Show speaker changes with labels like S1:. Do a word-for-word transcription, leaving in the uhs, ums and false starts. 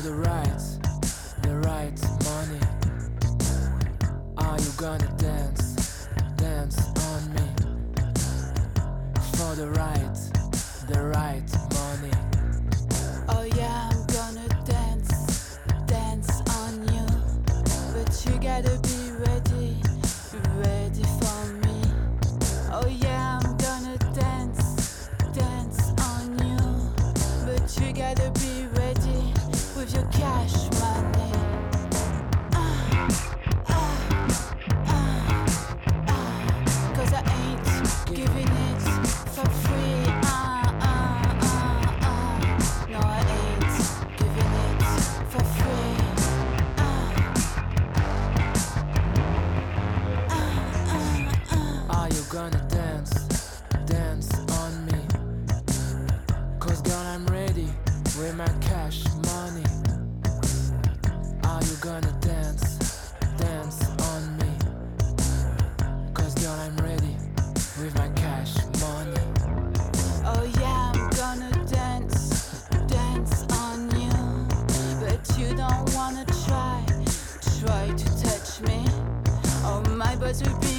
S1: For the right, the right money. Are you gonna dance, dance on me? For the right, the right money.
S2: Oh yeah, I'm gonna dance, dance on you. But you gotta be ready, ready for me. Oh yeah, I'm gonna dance, dance on you. But you gotta be ready with your cash money. Ah, ah, ah, ah. Cause I ain't giving it for free. Ah, ah, ah, ah. No, I ain't giving it for free. Ah, ah, ah, ah.
S1: Are you gonna dance, dance on me? Cause girl, I'm ready with my cash money. Are you gonna dance, dance on me? Cause girl, I'm ready with my cash money.
S2: Oh yeah, I'm gonna dance, dance on you. But you don't wanna try, try to touch me. Oh, my boss will be